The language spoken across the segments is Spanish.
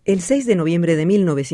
El 6 de noviembre de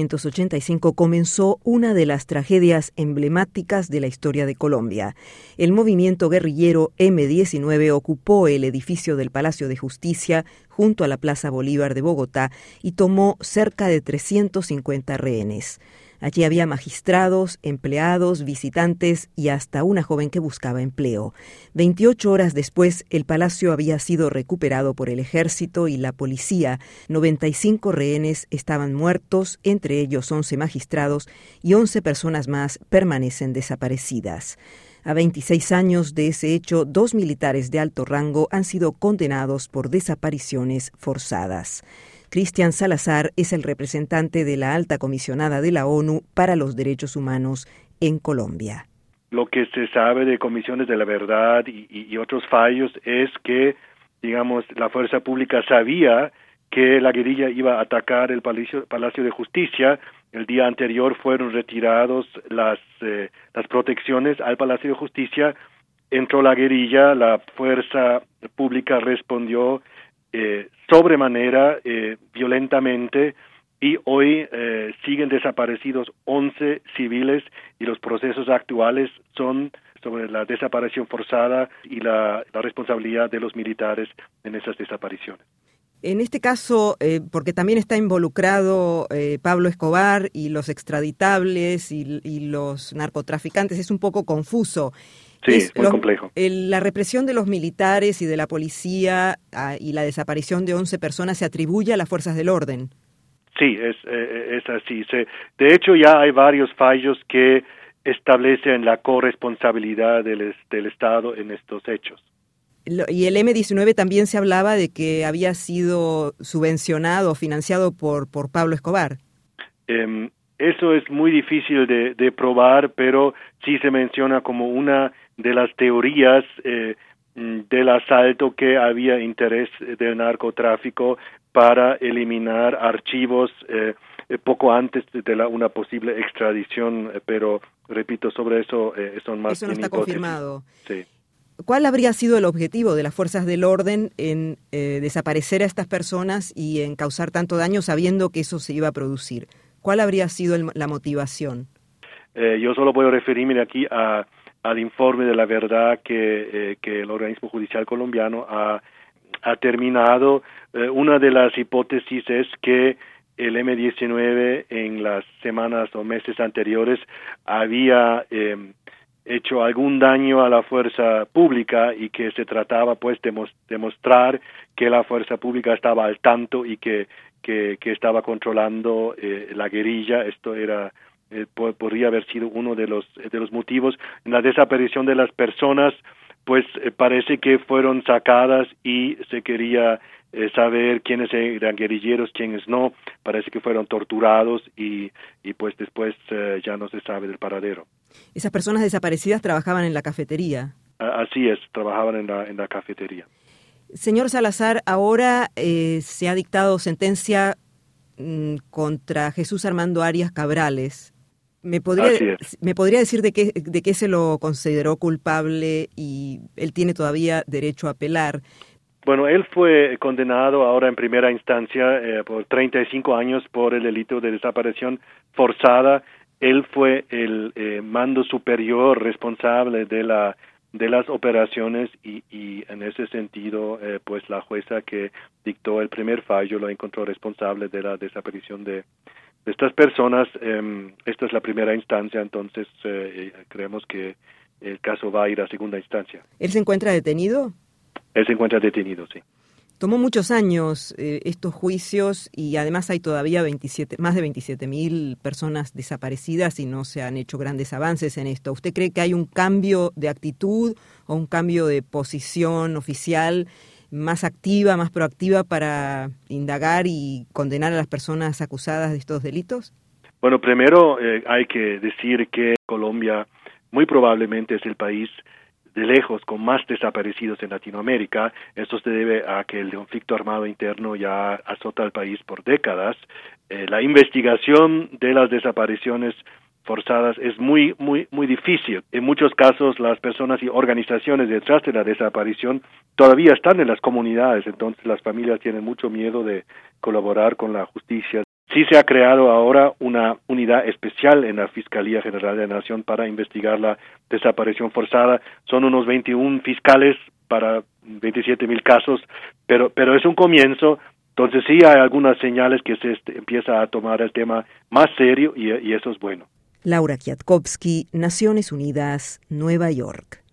1985 comenzó una de las tragedias emblemáticas de la historia de Colombia. El movimiento guerrillero M-19 ocupó el edificio del Palacio de Justicia junto a la Plaza Bolívar de Bogotá y tomó cerca de 350 rehenes. Allí había magistrados, empleados, visitantes y hasta una joven que buscaba empleo. 28 horas después, el palacio había sido recuperado por el ejército y la policía. 95 rehenes estaban muertos, entre ellos 11 magistrados, y 11 personas más permanecen desaparecidas. A 26 años de ese hecho, 2 militares de alto rango han sido condenados por desapariciones forzadas. Cristian Salazar es el representante de la alta comisionada de la ONU para los Derechos Humanos en Colombia. Lo que se sabe de comisiones de la verdad y otros fallos es que, digamos, la fuerza pública sabía que la guerrilla iba a atacar el Palacio de Justicia. El día anterior fueron retirados las protecciones al Palacio de Justicia. Entró la guerrilla, la fuerza pública respondió sobremanera, violentamente, y hoy siguen desaparecidos 11 civiles y los procesos actuales son sobre la desaparición forzada y la responsabilidad de los militares en esas desapariciones. En este caso, porque también está involucrado Pablo Escobar y los extraditables y los narcotraficantes, es un poco confuso. Sí, es muy complejo. La represión de los militares y de la policía y la desaparición de 11 personas se atribuye a las fuerzas del orden. Sí, es así. De hecho, ya hay varios fallos que establecen la corresponsabilidad del Estado en estos hechos. Y el M-19 también se hablaba de que había sido subvencionado, financiado por Pablo Escobar. Eso es muy difícil de probar, pero sí se menciona como una de las teorías del asalto, que había interés del narcotráfico para eliminar archivos poco antes de una posible extradición, pero repito, sobre eso son más. Eso no está confirmado. Sí. ¿Cuál habría sido el objetivo de las fuerzas del orden en desaparecer a estas personas y en causar tanto daño sabiendo que eso se iba a producir? ¿Cuál habría sido la motivación? Yo solo puedo referirme aquí al informe de la verdad que el organismo judicial colombiano ha terminado. Una de las hipótesis es que el M-19 en las semanas o meses anteriores había hecho algún daño a la fuerza pública y que se trataba pues de demostrar que la fuerza pública estaba al tanto y que estaba controlando la guerrilla. Esto podría haber sido uno de los motivos. En la desaparición de las personas, pues parece que fueron sacadas y se quería saber quiénes eran guerrilleros, quiénes no. Parece que fueron torturados y pues después ya no se sabe del paradero. Esas personas desaparecidas trabajaban en la cafetería. Así es, trabajaban en la cafetería. Señor Salazar, ahora se ha dictado sentencia contra Jesús Armando Arias Cabrales. ¿Me podría decir de qué se lo consideró culpable y él tiene todavía derecho a apelar? Bueno, él fue condenado ahora en primera instancia por 35 años por el delito de desaparición forzada. Él fue el mando superior responsable de las operaciones y en ese sentido, pues la jueza que dictó el primer fallo lo encontró responsable de la desaparición de estas personas. Esta es la primera instancia, entonces creemos que el caso va a ir a segunda instancia. ¿Él se encuentra detenido? Él se encuentra detenido, sí. Tomó muchos años estos juicios y además hay todavía más de 27.000 personas desaparecidas y no se han hecho grandes avances en esto. ¿Usted cree que hay un cambio de actitud o un cambio de posición oficial más activa, más proactiva para indagar y condenar a las personas acusadas de estos delitos? Bueno, primero hay que decir que Colombia muy probablemente es el país de lejos con más desaparecidos en Latinoamérica. Esto se debe a que el conflicto armado interno ya azota al país por décadas. La investigación de las desapariciones forzadas es muy difícil. En muchos casos las personas y organizaciones detrás de la desaparición todavía están en las comunidades, entonces las familias tienen mucho miedo de colaborar con la justicia. Sí se ha creado ahora una unidad especial en la Fiscalía General de la Nación para investigar la desaparición forzada. Son unos 21 fiscales para 27,000 casos, pero es un comienzo. Entonces sí hay algunas señales que se empieza a tomar el tema más serio y eso es bueno. Laura Kwiatkowski, Naciones Unidas, Nueva York.